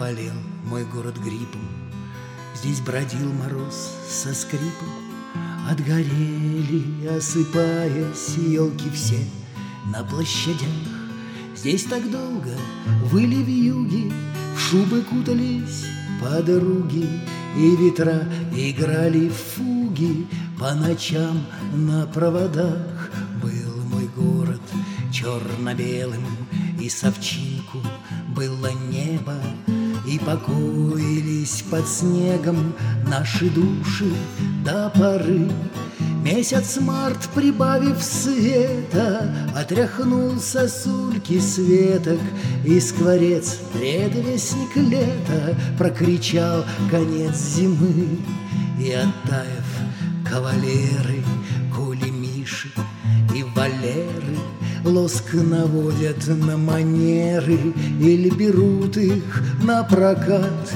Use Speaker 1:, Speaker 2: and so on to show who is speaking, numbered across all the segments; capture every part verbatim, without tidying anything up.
Speaker 1: болел мой город гриппом, здесь бродил мороз со скрипом. Отгорели, осыпаясь, елки все на площадях. Здесь так долго выли вьюги, в шубы кутались подруги, и ветра играли в фуги по ночам на проводах. Был мой город черно-белым, и совчинку было небо, и покоились под снегом наши души до поры. Месяц март, прибавив света, отряхнул сосульки светок, и скворец, предвестник лета, прокричал конец зимы. И оттаив, кавалеры, кулемиши и валеры лоск наводят на манеры или берут их на прокат.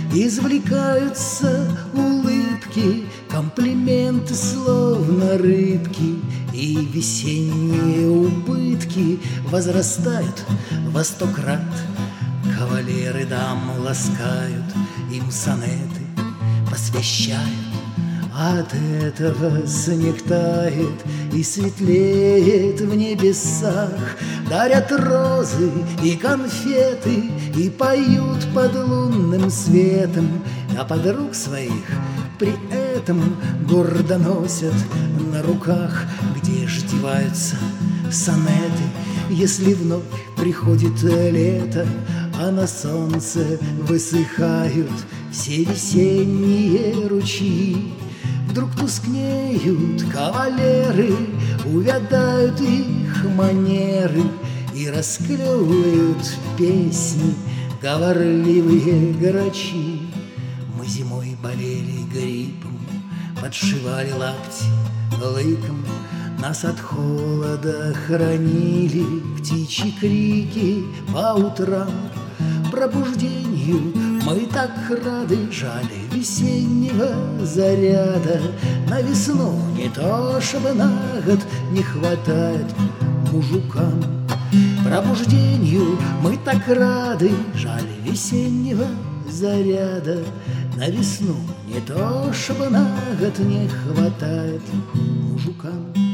Speaker 1: Извлекаются улыбки, комплименты словно рыбки, и весенние убытки возрастают во сто крат. Кавалеры дам ласкают, им сонеты посвящают. От этого снег тает и светлеет в небесах. Дарят розы и конфеты и поют под лунным светом, а подруг своих при этом гордо носят на руках, где ж деваются сонеты. Если вновь приходит лето, а на солнце высыхают все весенние ручьи, вдруг тускнеют кавалеры, увядают их манеры, и расклевывают песни говорливые грачи. Мы зимой болели гриппом, подшивали лапти лыком, нас от холода хранили птичьи крики по утрам. Пробуждению мы так рады, жаль весеннего заряда. На весну не то чтобы на год не хватает мужикам. Пробуждению мы так рады, жаль весеннего заряда. На весну не то чтобы на год не хватает мужикам.